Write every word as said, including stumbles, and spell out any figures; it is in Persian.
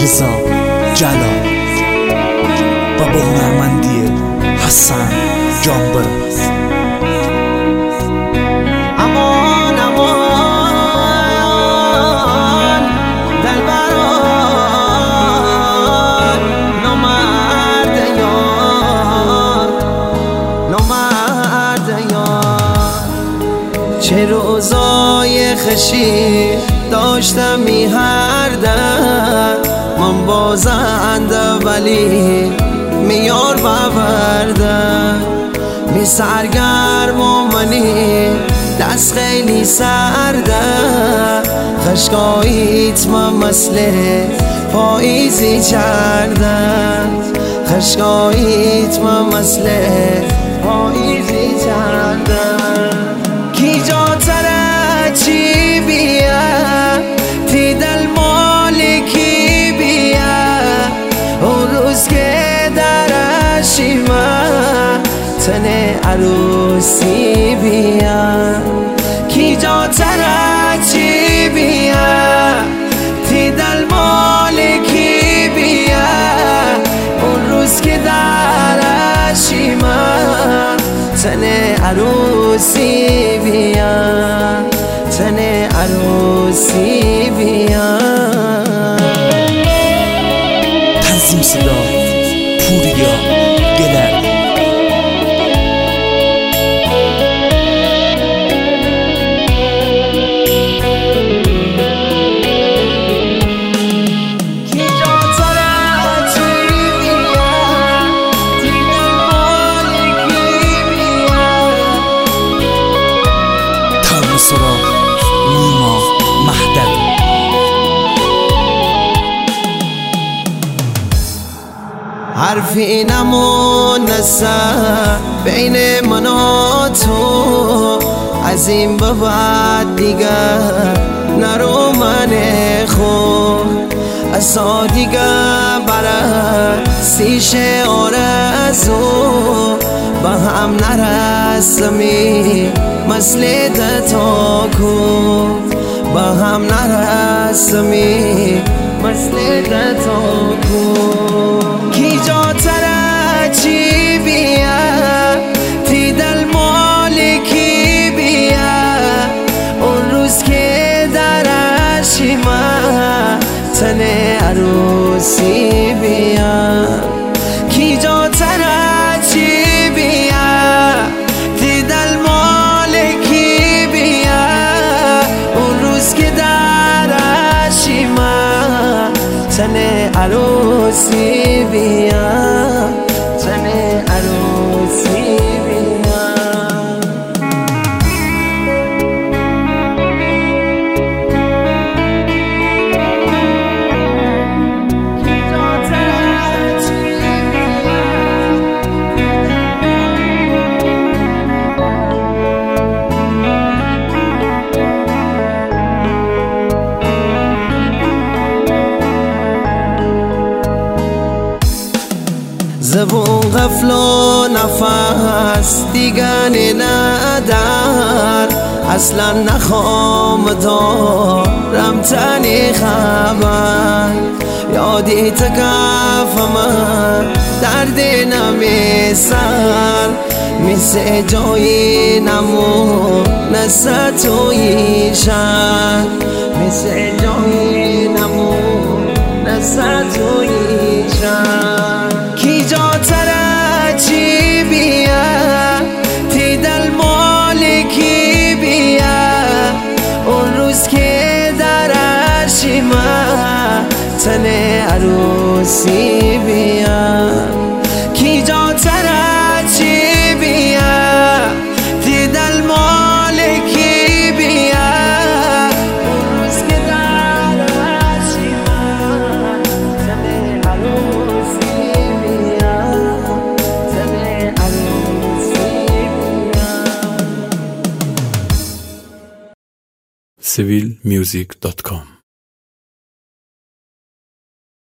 رضا جلال و با هنرمندی حسن جانبر. امان امان دلبران نامرد یار نامرد یار. چه روزای خشی داشتمی هر در من بازنده ولی میار ببردن می سرگرم و منی دست خیلی سرده خشکاییت من مثل پاییزی چردن خشکاییت من مثل پاییزی چردن. کی جا تره چی بیا تی دل مالکی بیا اون روز که درشی من تن عروسی بیا. کی جا تره چی بیا تی دل مالکی بیا اون روز که درشی من تن عروسی بیا تن عروسی بیا. تنظیم صدا پوریا گلر. سراغ نیما مهدوی. حرفی نمونسته بین من و تو از این به بعد دیگر نرو من خود اصلا دیگر برای سیش آرزو با هم نرسمی مثل دتا کو با هم نرسمی مثل دتا کو. کی جا تره چی بیا تی دل مالکی بیا اون روز که درشی من تن عروسی بیا. کی جا تره چی بیا تی دل مالکی بیا اون روز که درشی من تن عروسی بیا تن عروسی بیا. زبون غفل و نفس دیگه ندار اصلا نخوام دارم تنی خبر یادی تکفم درد نمیسر مثل جایی نمون توی شن مثل جایی نمون توی شن. کی جا تره چی بیا تی دل مالکی بیا اون روز که درشی من تن عروسی بیا. کی جا تره چی بیا تی دل مالکی بیا اون روز که درشی من تن عروسی بیا تن عروسی بیا. سیویل میوزیک دات کام